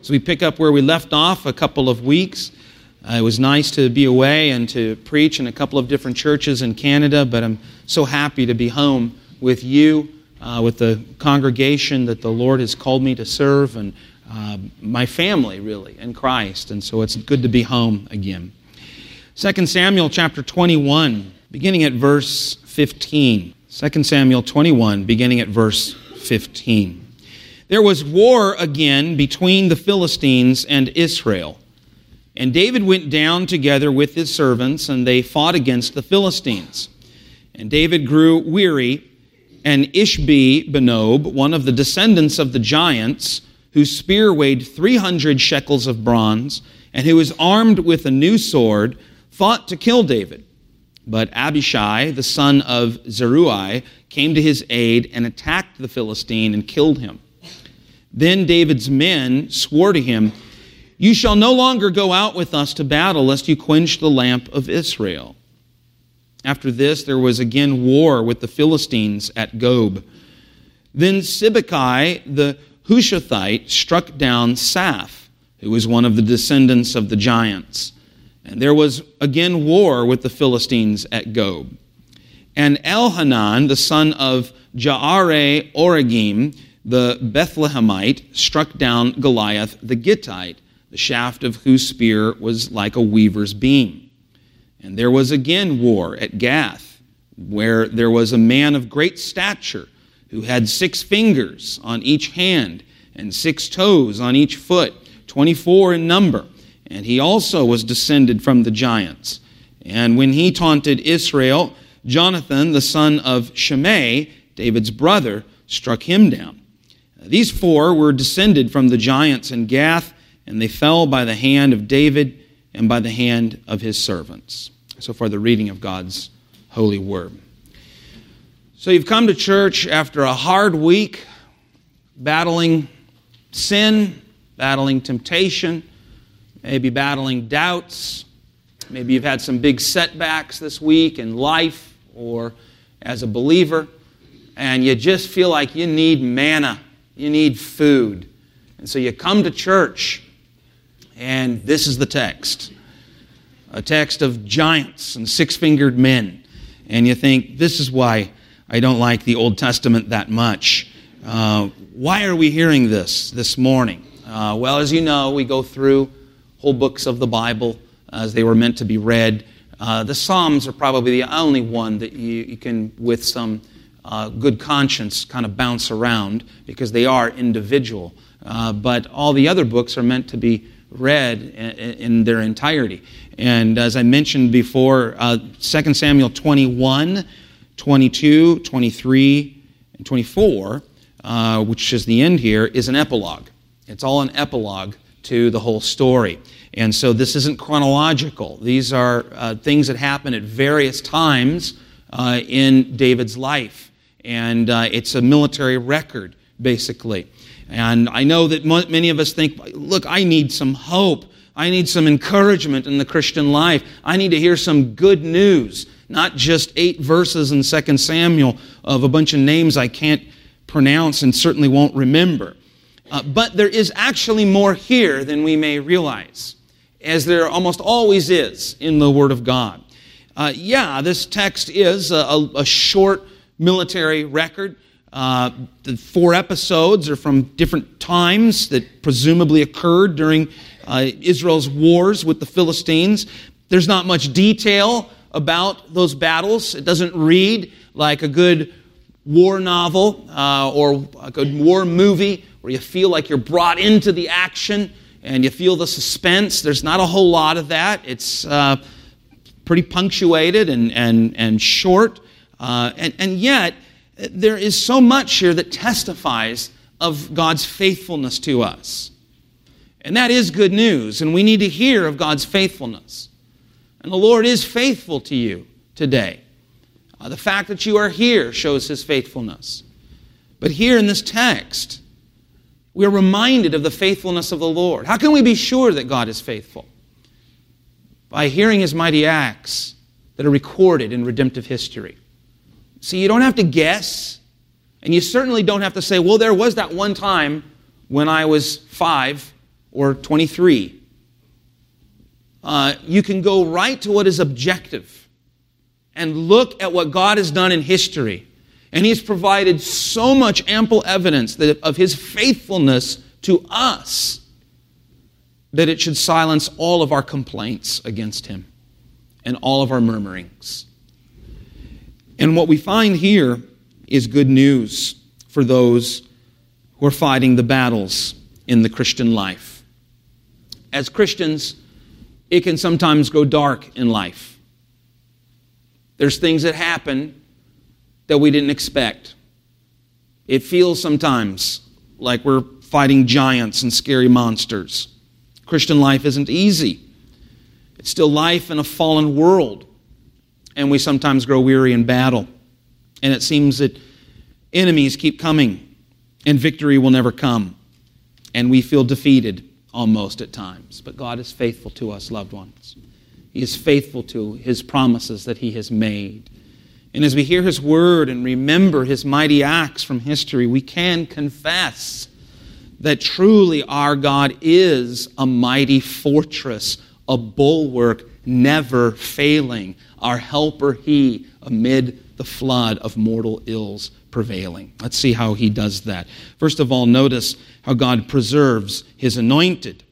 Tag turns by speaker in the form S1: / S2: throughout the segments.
S1: So we pick up where we left off a couple of weeks. It was nice to be away and to preach in a couple of different churches in Canada, but I'm so happy to be home with you, with the congregation that the Lord has called me to serve, and my family, really, in Christ. And so it's good to be home again. 2 Samuel chapter 21, beginning at verse 15. 2 Samuel 21, beginning at verse 15. There was war again between the Philistines and Israel. And David went down together with his servants, and they fought against the Philistines. And David grew weary, and Ishbi-Benob, one of the descendants of the giants, whose spear weighed 300 shekels of bronze, and who was armed with a new sword, fought to kill David. But Abishai, the son of Zeruiah, came to his aid and attacked the Philistine and killed him. Then David's men swore to him, "You shall no longer go out with us to battle, lest you quench the lamp of Israel." After this, there was again war with the Philistines at Gob. Then Sibbecai the Hushathite struck down Saph, who was one of the descendants of the giants. And there was again war with the Philistines at Gob. And Elhanan, the son of Jaare-Oregim, the Bethlehemite, struck down Goliath the Gittite, the shaft of whose spear was like a weaver's beam. And there was again war at Gath, where there was a man of great stature who had 6 fingers on each hand and 6 toes on each foot, 24 in number. And he also was descended from the giants. And when he taunted Israel, Jonathan, the son of Shimei, David's brother, struck him down. These 4 were descended from the giants in Gath, and they fell by the hand of David and by the hand of his servants. So far, the reading of God's holy word. So you've come to church after a hard week, battling sin, battling temptation, maybe battling doubts. Maybe you've had some big setbacks this week in life or as a believer, and you just feel like you need manna, you need food. And so you come to church, and this is the text. A text of giants and 6-fingered men. And you think, this is why I don't like the Old Testament that much. Why are we hearing this morning? Well, as you know, we go through whole books of the Bible as they were meant to be read. The Psalms are probably the only one that you can, with some good conscience, kind of bounce around because they are individual. But all the other books are meant to be read in their entirety. And as I mentioned before, 2 Samuel 21, 22, 23, and 24, which is the end here, is an epilogue. It's all an epilogue to the whole story. And so this isn't chronological. These are things that happen at various times in David's life. And it's a military record, basically. And I know that many of us think, look, I need some hope. I need some encouragement in the Christian life. I need to hear some good news, not just 8 verses in 2 Samuel of a bunch of names I can't pronounce and certainly won't remember. But there is actually more here than we may realize, as there almost always is in the Word of God. This text is a short military record. The 4 episodes are from different times that presumably occurred during Israel's wars with the Philistines. There's not much detail about those battles. It doesn't read like a good war novel or a good war movie where you feel like you're brought into the action and you feel the suspense. There's not a whole lot of that. It's pretty punctuated and short. And yet, there is so much here that testifies of God's faithfulness to us. And that is good news, and we need to hear of God's faithfulness. And the Lord is faithful to you today. The fact that you are here shows His faithfulness. But here in this text, we are reminded of the faithfulness of the Lord. How can we be sure that God is faithful? By hearing His mighty acts that are recorded in redemptive history. See, you don't have to guess, and you certainly don't have to say, well, there was that one time when I was 5 or 23. You can go right to what is objective and look at what God has done in history. And He's provided so much ample evidence of His faithfulness to us that it should silence all of our complaints against Him and all of our murmurings. And what we find here is good news for those who are fighting the battles in the Christian life. As Christians, it can sometimes go dark in life. There's things that happen that we didn't expect. It feels sometimes like we're fighting giants and scary monsters. Christian life isn't easy. It's still life in a fallen world. And we sometimes grow weary in battle. And it seems that enemies keep coming and victory will never come. And we feel defeated almost at times. But God is faithful to us, loved ones. He is faithful to His promises that He has made. And as we hear His word and remember His mighty acts from history, we can confess that truly our God is a mighty fortress, a bulwark never failing, our helper He amid the flood of mortal ills prevailing. Let's see how He does that. First of all, notice how God preserves His anointed.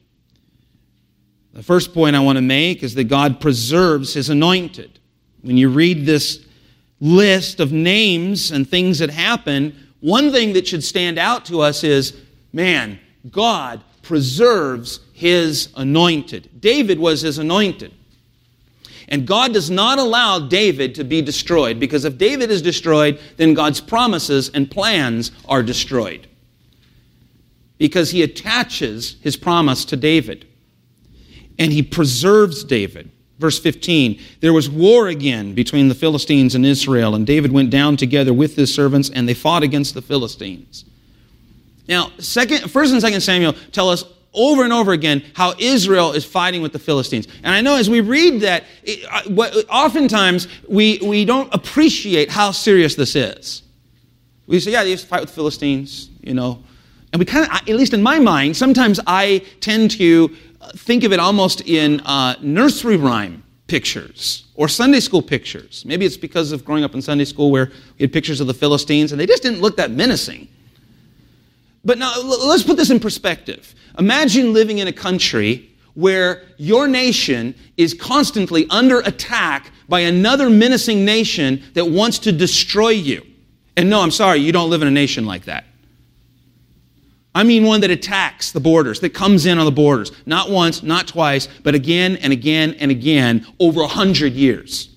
S1: The first point I want to make is that God preserves His anointed. When you read this list of names and things that happen, one thing that should stand out to us is, man, God preserves His anointed. David was His anointed. And God does not allow David to be destroyed, because if David is destroyed, then God's promises and plans are destroyed. Because He attaches His promise to David. And He preserves David. Verse 15, there was war again between the Philistines and Israel, and David went down together with his servants, and they fought against the Philistines. Now, 1st and 2nd Samuel tell us over and over again how Israel is fighting with the Philistines. And I know as we read that, oftentimes we don't appreciate how serious this is. We say, yeah, they used to fight with the Philistines, you know. And we kind of, at least in my mind, sometimes I tend to think of it almost in nursery rhyme pictures or Sunday school pictures. Maybe it's because of growing up in Sunday school where we had pictures of the Philistines and they just didn't look that menacing. But now, let's put this in perspective. Imagine living in a country where your nation is constantly under attack by another menacing nation that wants to destroy you. And no, I'm sorry, you don't live in a nation like that. I mean one that attacks the borders, that comes in on the borders. Not once, not twice, but again and again and again over 100 years.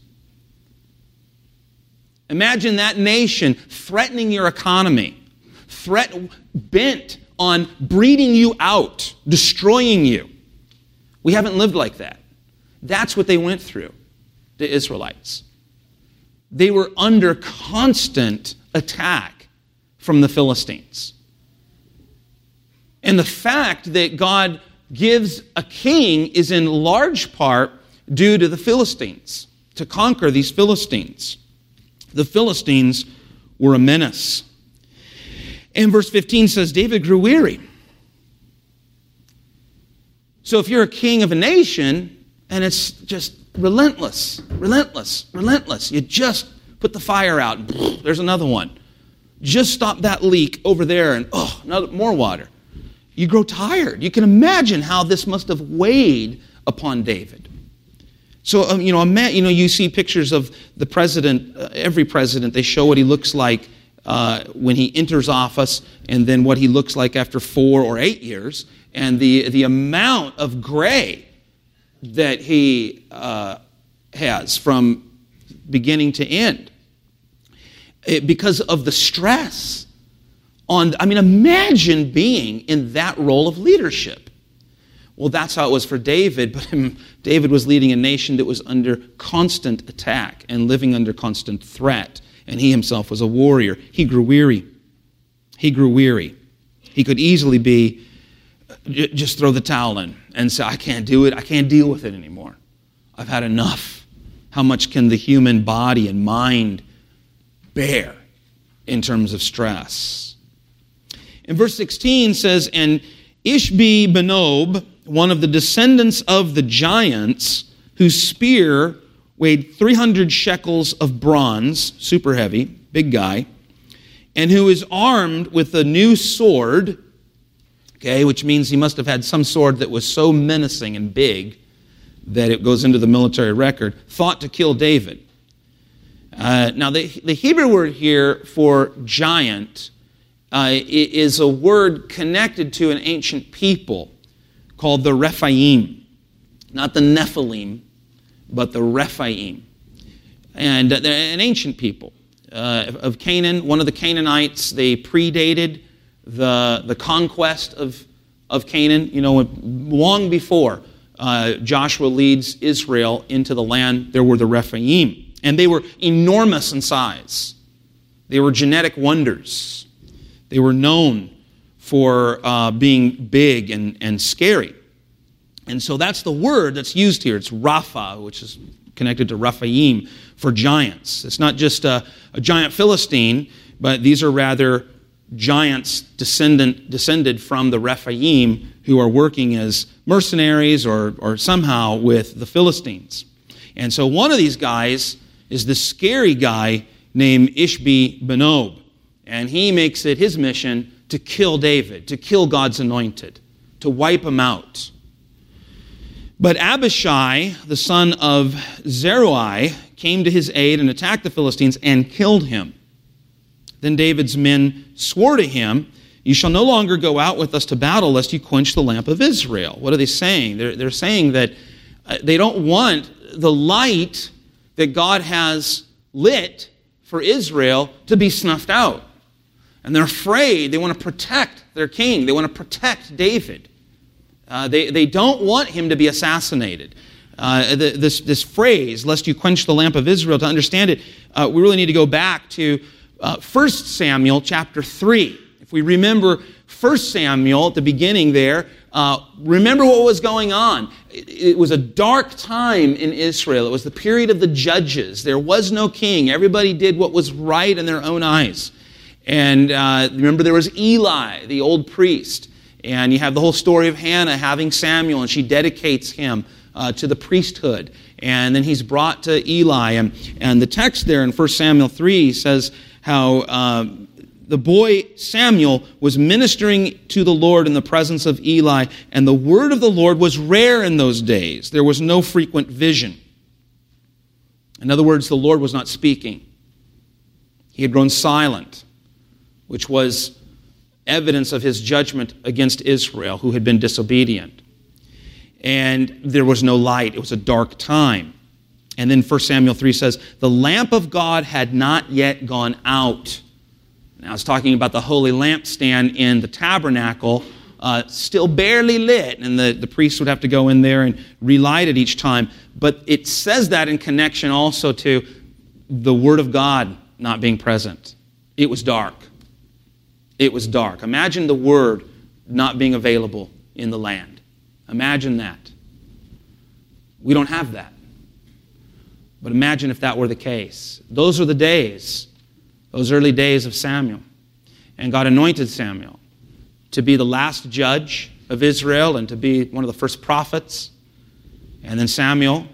S1: Imagine that nation threatening your economy, bent on breeding you out, destroying you. We haven't lived like that. That's what they went through, the Israelites. They were under constant attack from the Philistines. And the fact that God gives a king is in large part due to the Philistines, to conquer these Philistines. The Philistines were a menace. And verse 15 says, David grew weary. So if you're a king of a nation, and it's just relentless, you just put the fire out, and there's another one. Just stop that leak over there, and more water. You grow tired. You can imagine how this must have weighed upon David. So, you see pictures of the president, every president, they show what he looks like when he enters office, and then what he looks like after 4 or 8 years, and the amount of gray that he has from beginning to end. Because of the stress. Imagine being in that role of leadership. Well, that's how it was for David, but David was leading a nation that was under constant attack and living under constant threat, and he himself was a warrior. He grew weary. He could easily just throw the towel in and say, I can't do it. I can't deal with it anymore. I've had enough. How much can the human body and mind bear in terms of stress? And verse 16 says, and Ishbi-Benob, one of the descendants of the giants, whose spear weighed 300 shekels of bronze, super heavy, big guy, and who is armed with a new sword, okay, which means he must have had some sword that was so menacing and big that it goes into the military record, thought to kill David. Now, the Hebrew word here for giant is a word connected to an ancient people called the Rephaim. Not the Nephilim, but the Rephaim. And they're an ancient people of Canaan. One of the Canaanites, they predated the conquest of Canaan. You know, long before Joshua leads Israel into the land, there were the Rephaim. And they were enormous in size. They were genetic wonders. They were known for being big and scary. And so that's the word that's used here. It's Rapha, which is connected to Rephaim, for giants. It's not just a giant Philistine, but these are rather giants descended from the Rephaim who are working as mercenaries or somehow with the Philistines. And so one of these guys is the scary guy named Ishbi-Benob. And he makes it his mission to kill David, to kill God's anointed, to wipe him out. But Abishai, the son of Zeruiah, came to his aid and attacked the Philistines and killed him. Then David's men swore to him, "You shall no longer go out with us to battle, lest you quench the lamp of Israel." What are they saying? They're saying that they don't want the light that God has lit for Israel to be snuffed out. And they're afraid. They want to protect their king. They want to protect David. They don't want him to be assassinated. This phrase, "lest you quench the lamp of Israel," to understand it, we really need to go back to 1 Samuel chapter 3. If we remember 1 Samuel at the beginning there, remember what was going on. It was a dark time in Israel. It was the period of the judges. There was no king. Everybody did what was right in their own eyes. And remember, there was Eli, the old priest. And you have the whole story of Hannah having Samuel, and she dedicates him to the priesthood. And then he's brought to Eli. And the text there in 1 Samuel 3 says how the boy Samuel was ministering to the Lord in the presence of Eli, and the word of the Lord was rare in those days. There was no frequent vision. In other words, the Lord was not speaking. He had grown silent, which was evidence of his judgment against Israel, who had been disobedient. And there was no light. It was a dark time. And then 1 Samuel 3 says, the lamp of God had not yet gone out. Now it's talking about the holy lampstand in the tabernacle, still barely lit, and the priest would have to go in there and relight it each time. But it says that in connection also to the Word of God not being present. It was dark. It was dark. Imagine the Word not being available in the land. Imagine that. We don't have that. But imagine if that were the case. Those are the days, those early days of Samuel. And God anointed Samuel to be the last judge of Israel and to be one of the first prophets. And then Samuel,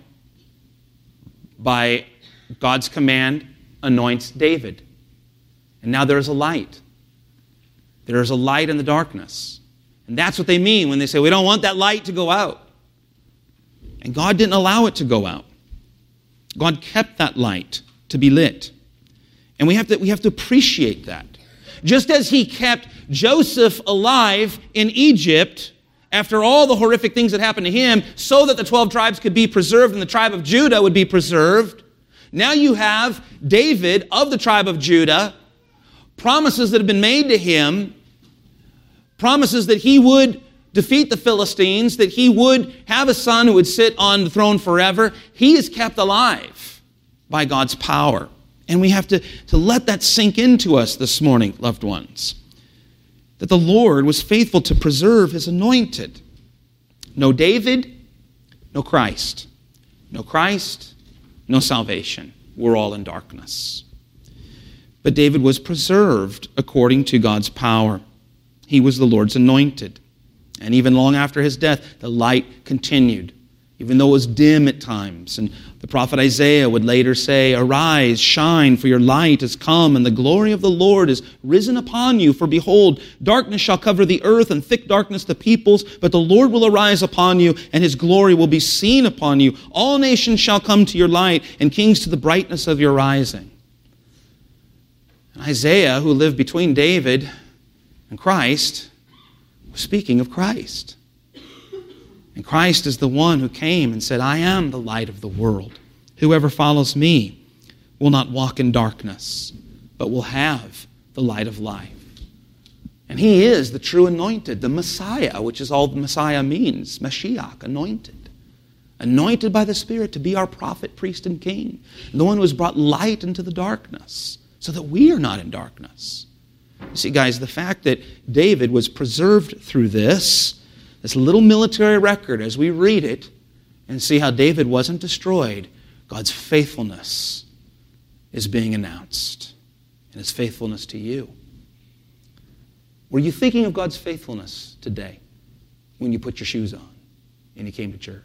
S1: by God's command, anoints David. And now there's a light. There's a light in the darkness. And that's what they mean when they say, we don't want that light to go out. And God didn't allow it to go out. God kept that light to be lit. And we have to appreciate that. Just as he kept Joseph alive in Egypt after all the horrific things that happened to him, so that the 12 tribes could be preserved and the tribe of Judah would be preserved, now you have David of the tribe of Judah, promises that have been made to him, promises that he would defeat the Philistines, that he would have a son who would sit on the throne forever. He is kept alive by God's power. And we have to let that sink into us this morning, loved ones, that the Lord was faithful to preserve his anointed. No David, no Christ. No Christ, no salvation. We're all in darkness. But David was preserved according to God's power. He was the Lord's anointed. And even long after his death, the light continued, even though it was dim at times. And the prophet Isaiah would later say, "Arise, shine, for your light has come, and the glory of the Lord is risen upon you. For behold, darkness shall cover the earth, and thick darkness the peoples. But the Lord will arise upon you, and his glory will be seen upon you. All nations shall come to your light, and kings to the brightness of your rising." And Isaiah, who lived between David and Christ, was speaking of Christ. And Christ is the one who came and said, "I am the light of the world. Whoever follows me will not walk in darkness, but will have the light of life." And he is the true anointed, the Messiah, which is all the Messiah means, Mashiach, anointed. Anointed by the Spirit to be our prophet, priest, and king. The one who has brought light into the darkness so that we are not in darkness. You see, guys, the fact that David was preserved through this little military record, as we read it and see how David wasn't destroyed, God's faithfulness is being announced, and his faithfulness to you. Were you thinking of God's faithfulness today when you put your shoes on and you came to church?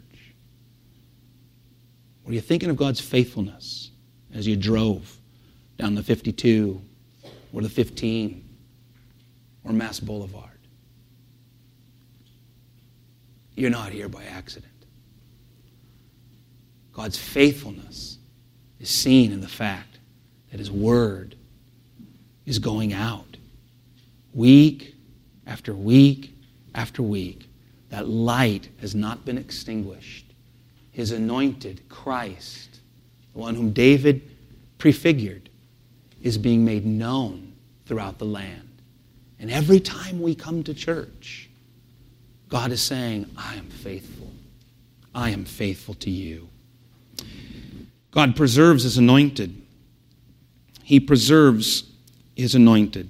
S1: Were you thinking of God's faithfulness as you drove down the 52 or the 15 or Mass Boulevard? You're not here by accident. God's faithfulness is seen in the fact that his word is going out week after week after week. That light has not been extinguished. His anointed Christ, the one whom David prefigured, is being made known throughout the land. And every time we come to church, God is saying, "I am faithful. I am faithful to you." God preserves his anointed. He preserves his anointed.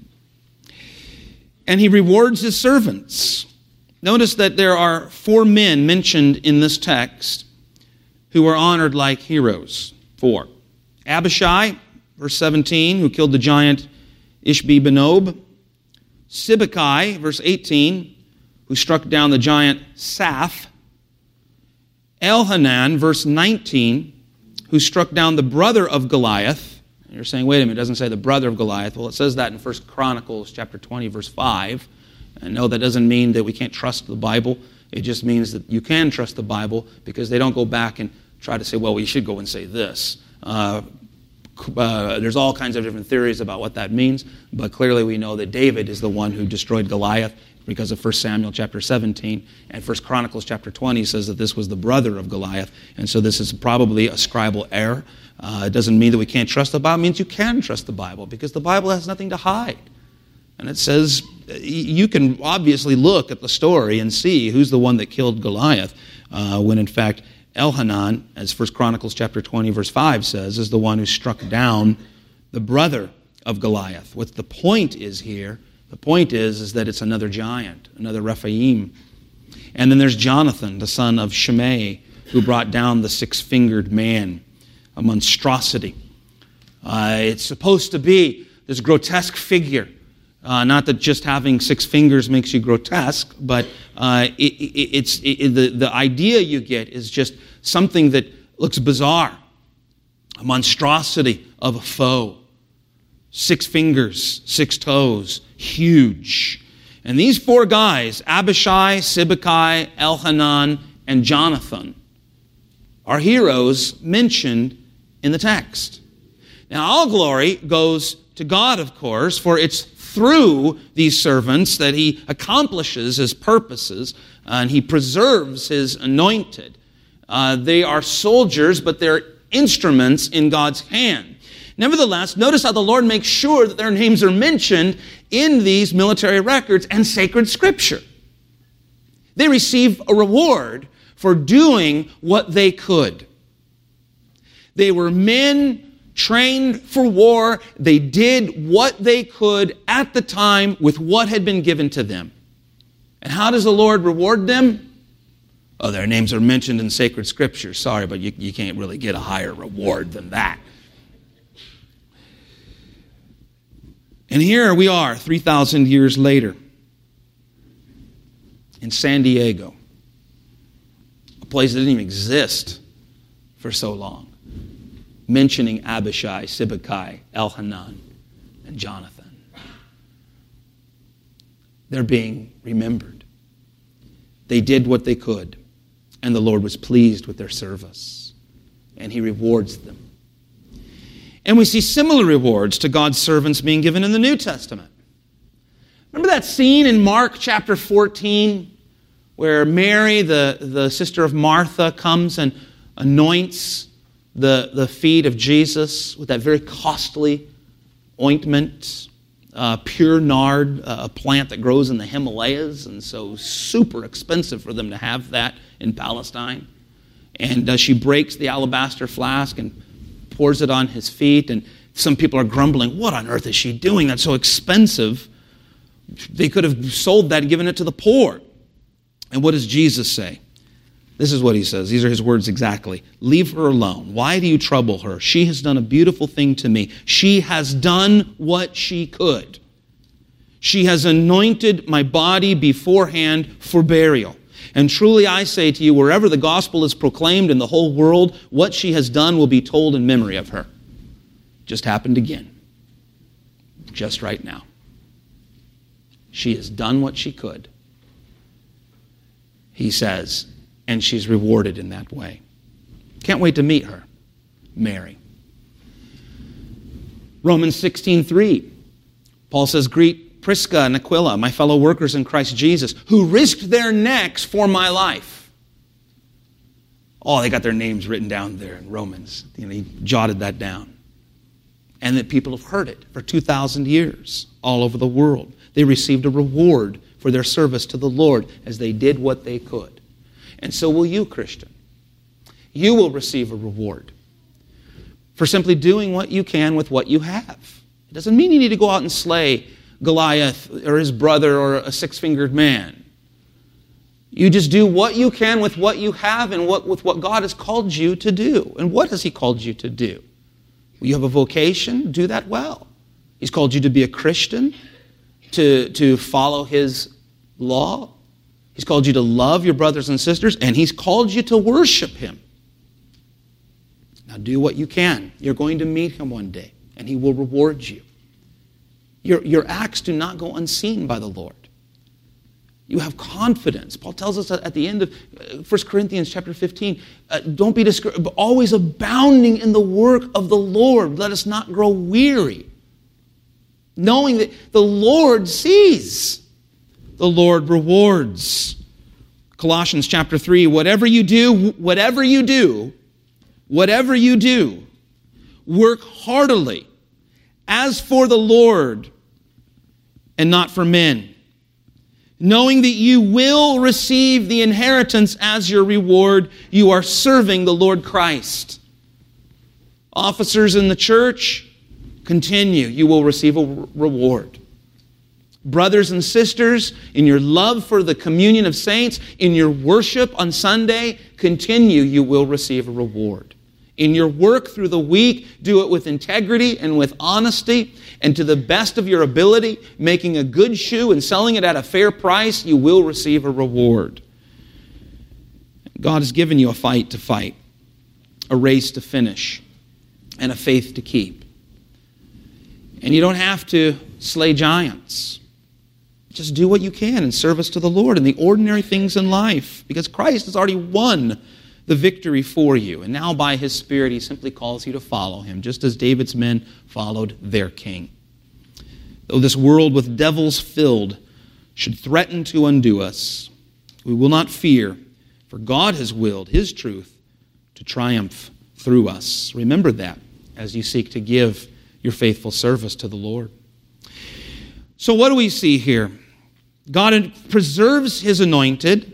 S1: And he rewards his servants. Notice that there are 4 men mentioned in this text who are honored like heroes. 4. Abishai, verse 17, who killed the giant Ishbi-Benob. Sibbecai, verse 18, who struck down the giant Saph. Elhanan, verse 19, who struck down the brother of Goliath. You're saying, wait a minute, it doesn't say the brother of Goliath. Well, it says that in 1 Chronicles chapter 20, verse 5. And no, that doesn't mean that we can't trust the Bible. It just means that you can trust the Bible because they don't go back and try to say, well, we should go and say this. There's all kinds of different theories about what that means, but clearly we know that David is the one who destroyed Goliath because of 1 Samuel chapter 17, and 1 Chronicles chapter 20 says that this was the brother of Goliath, and so this is probably a scribal error. It doesn't mean that we can't trust the Bible. It means you can trust the Bible because the Bible has nothing to hide. And it says you can obviously look at the story and see who's the one that killed Goliath, when in fact Elhanan, as 1 Chronicles chapter 20 verse 5 says, is the one who struck down the brother of Goliath. What the point is here, the point is that it's another giant, another Rephaim. And then there's Jonathan, the son of Shimei, who brought down the 6-fingered man, a monstrosity. It's supposed to be this grotesque figure. Not that just having 6 fingers makes you grotesque, but the idea you get is just something that looks bizarre. A monstrosity of a foe. 6 fingers, 6 toes, huge. And these 4 guys, Abishai, Sibbecai, Elhanan, and Jonathan, are heroes mentioned in the text. Now, all glory goes to God, of course, for it's through these servants that he accomplishes his purposes and he preserves his anointed. They are soldiers, but they're instruments in God's hand. Nevertheless, notice how the Lord makes sure that their names are mentioned in these military records and sacred scripture. They receive a reward for doing what they could. They were men trained for war. They did what they could at the time with what had been given to them. And how does the Lord reward them? Oh, their names are mentioned in sacred scripture. Sorry, but you can't really get a higher reward than that. And here we are, 3,000 years later. in San Diego, a place that didn't even exist for so long, mentioning Abishai, Sibbecai, Elhanan, and Jonathan. They're being remembered. They did what they could, and the Lord was pleased with their service, and He rewards them. And we see similar rewards to God's servants being given in the New Testament. Remember that scene in Mark chapter 14 where Mary, the sister of Martha, comes and anoints the feet of Jesus with that very costly ointment, pure nard, a plant that grows in the Himalayas, and so super expensive for them to have that in Palestine. And she breaks the alabaster flask and pours it on His feet, and some people are grumbling, what on earth is she doing? That's so expensive. They could have sold that and given it to the poor. And what does Jesus say? This is what He says. These are His words exactly. Leave her alone. Why do you trouble her? She has done a beautiful thing to me. She has done what she could. She has anointed my body beforehand for burial. And truly I say to you, wherever the gospel is proclaimed in the whole world, what she has done will be told in memory of her. Just happened again. Just right now. She has done what she could. He says, and she's rewarded in that way. Can't wait to meet her, Mary. Romans 16:3, Paul says, greet Prisca and Aquila, my fellow workers in Christ Jesus, who risked their necks for my life. Oh, they got their names written down there in Romans. He jotted that down. And that people have heard it for 2,000 years all over the world. They received a reward for their service to the Lord as they did what they could. And so will you, Christian. You will receive a reward for simply doing what you can with what you have. It doesn't mean you need to go out and slay Goliath or his brother or a six-fingered man. You just do what you can with what you have and with what God has called you to do. And what has He called you to do? You have a vocation, do that well. He's called you to be a Christian, to follow His law. He's called you to love your brothers and sisters, and He's called you to worship Him. Now do what you can. You're going to meet Him one day, and He will reward you. Your acts do not go unseen by the Lord. You have confidence. Paul tells us at the end of 1 Corinthians chapter 15, don't be discouraged, but always abounding in the work of the Lord. Let us not grow weary, knowing that the Lord sees. The Lord rewards. Colossians chapter 3, whatever you do, work heartily, as for the Lord and not for men, knowing that you will receive the inheritance as your reward. You are serving the Lord Christ. Officers in the church, continue. You will receive a reward. Brothers and sisters, in your love for the communion of saints, in your worship on Sunday, continue. You will receive a reward. In your work through the week, do it with integrity and with honesty, and to the best of your ability, making a good shoe and selling it at a fair price, you will receive a reward. God has given you a fight to fight, a race to finish, and a faith to keep. And you don't have to slay giants. Just do what you can in service to the Lord in the ordinary things in life, because Christ has already won the victory for you. And now by His Spirit, He simply calls you to follow Him, just as David's men followed their king. Though this world with devils filled should threaten to undo us, we will not fear, for God has willed His truth to triumph through us. Remember that as you seek to give your faithful service to the Lord. So what do we see here? God preserves His anointed.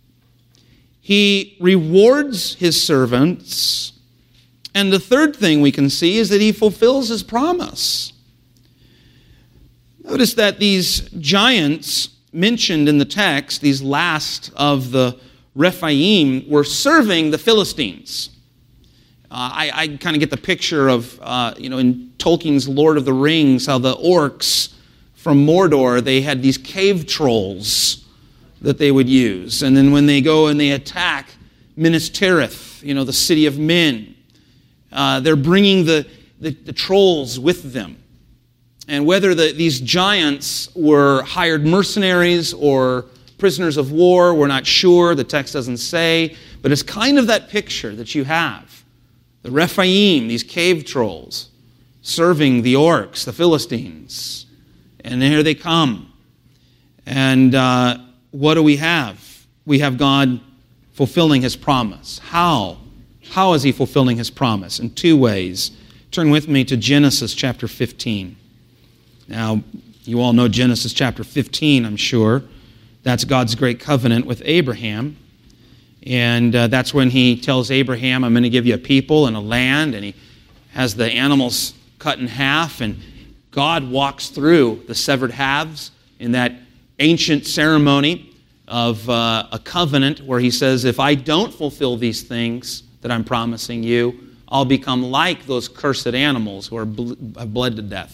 S1: He rewards His servants. And the third thing we can see is that He fulfills His promise. Notice that these giants mentioned in the text, these last of the Rephaim, were serving the Philistines. I kind of get the picture of, in Tolkien's Lord of the Rings, how the orcs from Mordor, they had these cave trolls that they would use. And then when they go and they attack Minas Tirith, the city of Min, they're bringing the trolls with them. And whether these giants were hired mercenaries or prisoners of war, we're not sure. The text doesn't say. But it's kind of that picture that you have. The Rephaim, these cave trolls, serving the orcs, the Philistines. And here they come. And what do we have? We have God fulfilling His promise. How? How is He fulfilling His promise? In two ways. Turn with me to Genesis chapter 15. Now, you all know Genesis chapter 15, I'm sure. That's God's great covenant with Abraham. And that's when He tells Abraham, I'm going to give you a people and a land. And He has the animals cut in half. And God walks through the severed halves in that ancient ceremony of a covenant where He says, if I don't fulfill these things that I'm promising you, I'll become like those cursed animals who have bled to death.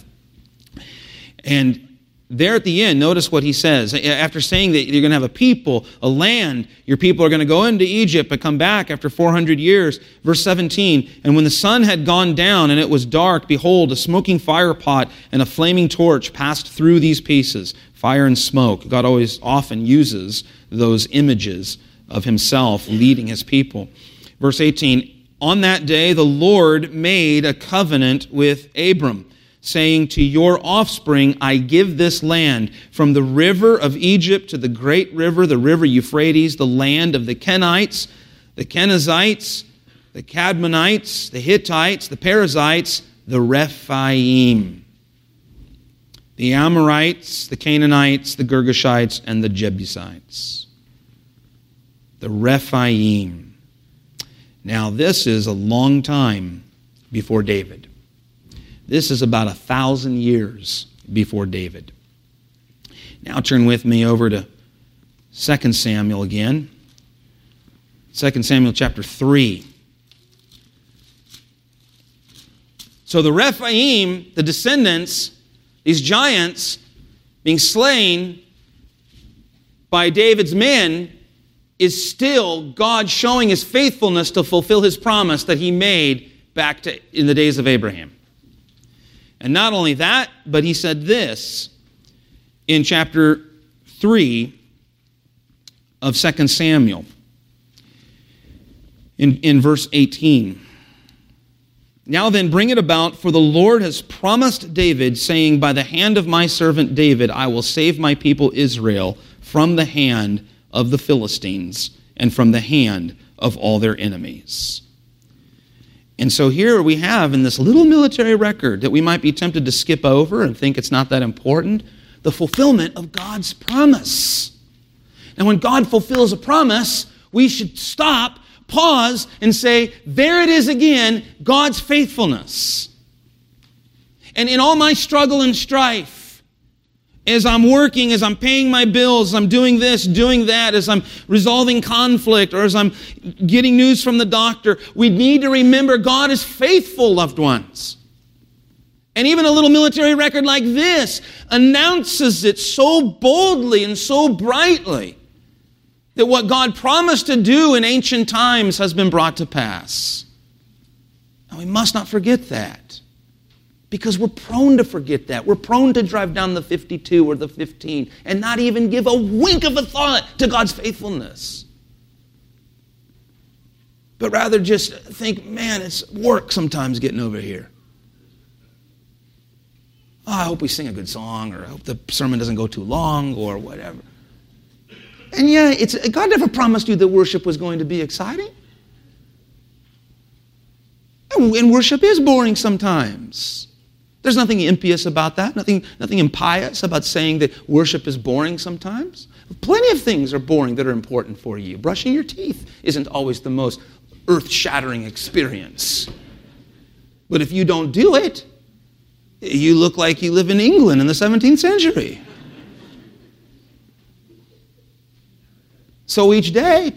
S1: And there at the end, notice what He says. After saying that you're going to have a people, a land, your people are going to go into Egypt but come back after 400 years. Verse 17, and when the sun had gone down and it was dark, behold, a smoking fire pot and a flaming torch passed through these pieces. Fire and smoke. God often uses those images of Himself leading His people. Verse 18, on that day the Lord made a covenant with Abram, saying, to your offspring I give this land, from the river of Egypt to the great river, the river Euphrates, the land of the Kenites, the Kenizzites, the Cadmonites, the Hittites, the Perizzites, the Rephaim, the Amorites, the Canaanites, the Girgashites, and the Jebusites. The Rephaim. Now this is a long time before David. This is about 1,000 years before David. Now turn with me over to 2 Samuel again. 2 Samuel chapter 3. So the Rephaim, the descendants, these giants being slain by David's men, is still God showing His faithfulness to fulfill His promise that He made back in the days of Abraham. And not only that, but He said this in chapter 3 of 2 Samuel, in verse 18. Now then, bring it about, for the Lord has promised David, saying, by the hand of my servant David, I will save my people Israel from the hand of the Philistines and from the hand of all their enemies. And so here we have in this little military record that we might be tempted to skip over and think it's not that important, the fulfillment of God's promise. And when God fulfills a promise, we should stop, pause, and say, there it is again, God's faithfulness. And in all my struggle and strife, as I'm working, as I'm paying my bills, as I'm doing this, doing that, as I'm resolving conflict, or as I'm getting news from the doctor, we need to remember God is faithful, loved ones. And even a little military record like this announces it so boldly and so brightly that what God promised to do in ancient times has been brought to pass. And we must not forget that. Because we're prone to forget that. We're prone to drive down the 52 or the 15 and not even give a wink of a thought to God's faithfulness. But rather just think, man, it's work sometimes getting over here. Oh, I hope we sing a good song, or I hope the sermon doesn't go too long, or whatever. And yeah, God never promised you that worship was going to be exciting. And worship is boring sometimes. There's nothing impious about that, nothing impious about saying that worship is boring sometimes. Plenty of things are boring that are important for you. Brushing your teeth isn't always the most earth-shattering experience. But if you don't do it, you look like you live in England in the 17th century. So each day,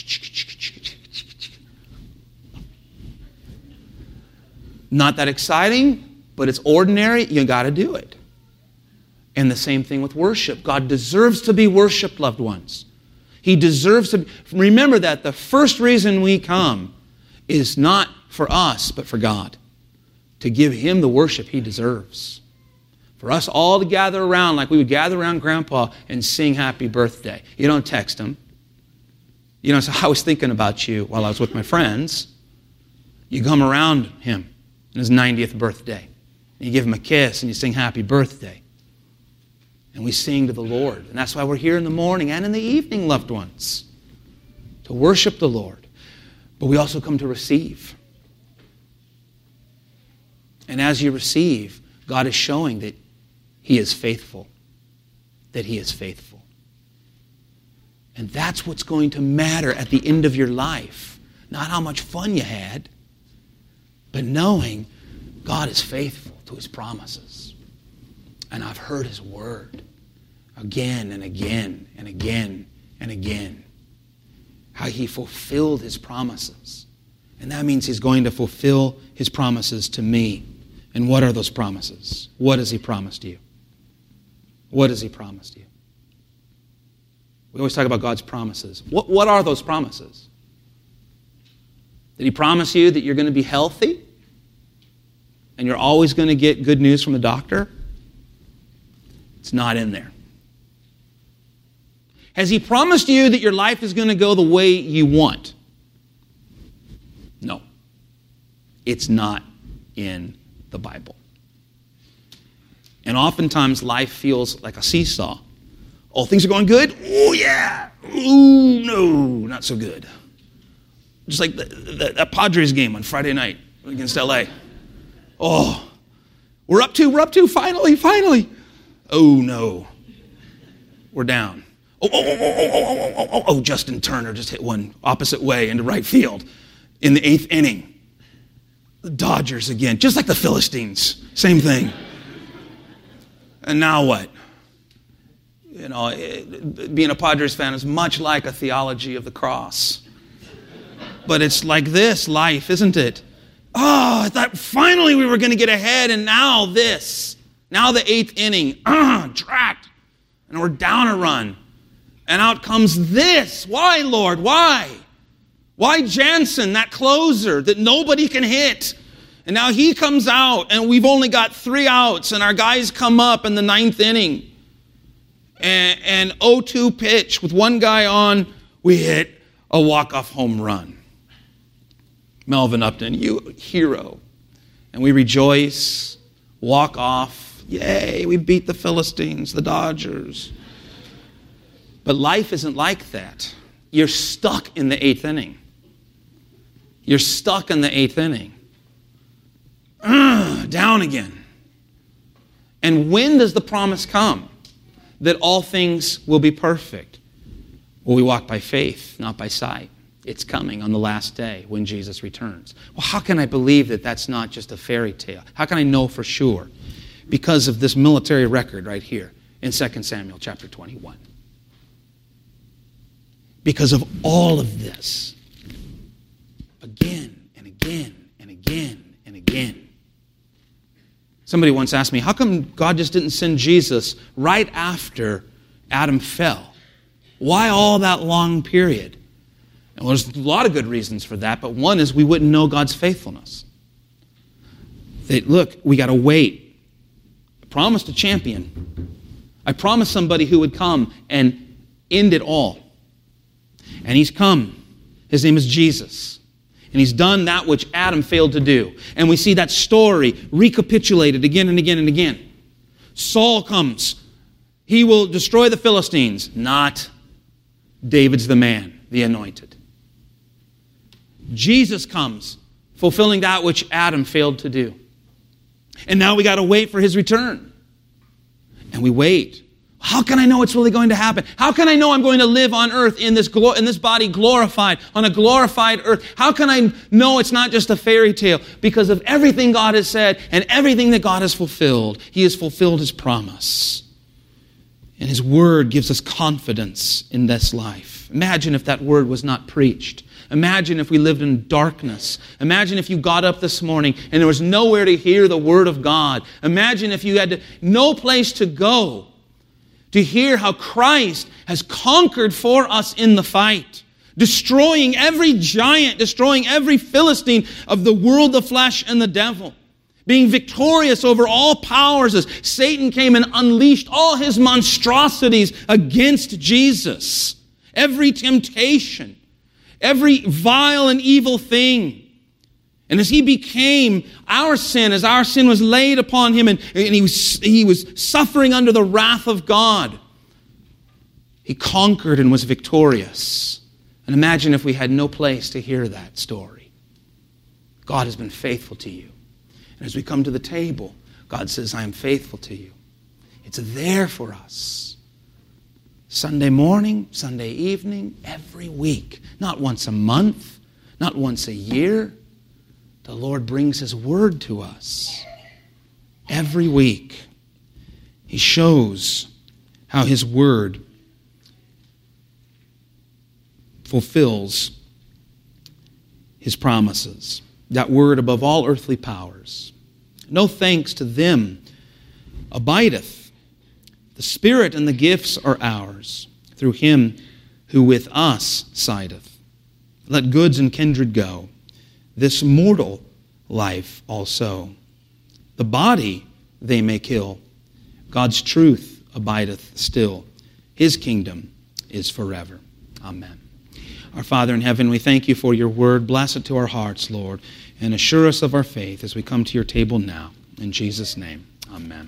S1: not that exciting, but it's ordinary, you got to do it. And the same thing with worship. God deserves to be worshiped, loved ones. He deserves to. Remember that the first reason we come is not for us, but for God. To give Him the worship He deserves. For us all to gather around like we would gather around Grandpa and sing happy birthday. You don't text him. You don't say, I was thinking about you while I was with my friends. You come around him on his 90th birthday. And you give him a kiss and you sing happy birthday. And we sing to the Lord. And that's why we're here in the morning and in the evening, loved ones. To worship the Lord. But we also come to receive. And as you receive, God is showing that He is faithful. That He is faithful. And that's what's going to matter at the end of your life. Not how much fun you had, but knowing God is faithful to His promises. And I've heard His word again and again and again and again. How He fulfilled His promises. And that means He's going to fulfill His promises to me. And what are those promises? What has He promised you? What has He promised you? We always talk about God's promises. What are those promises? Did He promise you that you're going to be healthy? And you're always going to get good news from the doctor? It's not in there. Has He promised you that your life is going to go the way you want? No. It's not in the Bible. And oftentimes life feels like a seesaw. Oh, things are going good? Oh, yeah. Oh, no, not so good. Just like that Padres game on Friday night against LA. Oh, we're up two, finally. Oh, no. We're down. Oh, Justin Turner just hit one opposite way into right field in the 8th inning. The Dodgers again, just like the Philistines. Same thing. And now what? You know, being a Padres fan is much like a theology of the cross. But it's like this life, isn't it? Oh, I thought finally we were going to get ahead, and now this. Now the 8th inning. Trapped. And we're down a run. And out comes this. Why, Lord? Why? Why Jansen, that closer that nobody can hit? And now he comes out, and we've only got 3 outs, and our guys come up in the 9th inning. And 0-2 pitch with one guy on, we hit a walk-off home run. Melvin Upton, you hero. And we rejoice, walk off. Yay, we beat the Philistines, the Dodgers. But life isn't like that. You're stuck in the 8th inning. You're stuck in the 8th inning. Down again. And when does the promise come that all things will be perfect? Well, we walk by faith, not by sight. It's coming on the last day when Jesus returns. Well, how can I believe that that's not just a fairy tale? How can I know for sure? Because of this military record right here in 2 Samuel chapter 21. Because of all of this. Again and again and again and again. Somebody once asked me, how come God just didn't send Jesus right after Adam fell? Why all that long period? And well, there's a lot of good reasons for that, but one is we wouldn't know God's faithfulness. Look, we got to wait. I promised a champion. I promised somebody who would come and end it all. And He's come. His name is Jesus. And He's done that which Adam failed to do. And we see that story recapitulated again and again and again. Saul comes. He will destroy the Philistines. Not David's the man, the anointed. Jesus comes, fulfilling that which Adam failed to do. And now we got to wait for His return. And we wait. How can I know it's really going to happen? How can I know I'm going to live on earth in this body glorified, on a glorified earth? How can I know it's not just a fairy tale? Because of everything God has said and everything that God has fulfilled. He has fulfilled His promise. And His word gives us confidence in this life. Imagine if that word was not preached. Imagine if we lived in darkness. Imagine if you got up this morning and there was nowhere to hear the word of God. Imagine if you had no place to go to hear how Christ has conquered for us in the fight, destroying every giant, destroying every Philistine of the world, the flesh, and the devil, being victorious over all powers as Satan came and unleashed all his monstrosities against Jesus. Every temptation, every vile and evil thing. And as he became our sin, as our sin was laid upon him, and he was suffering under the wrath of God, he conquered and was victorious. And imagine if we had no place to hear that story. God has been faithful to you. And as we come to the table, God says, I am faithful to you. It's there for us. Sunday morning, Sunday evening, every week. Not once a month, not once a year. The Lord brings His Word to us every week. He shows how His Word fulfills His promises. That Word above all earthly powers. No thanks to them abideth. The Spirit and the gifts are ours through Him who with us sideth. Let goods and kindred go. This mortal life also. The body they may kill. God's truth abideth still. His kingdom is forever. Amen. Our Father in heaven, we thank you for your word. Bless it to our hearts, Lord, and assure us of our faith as we come to your table now. In Jesus' name, amen.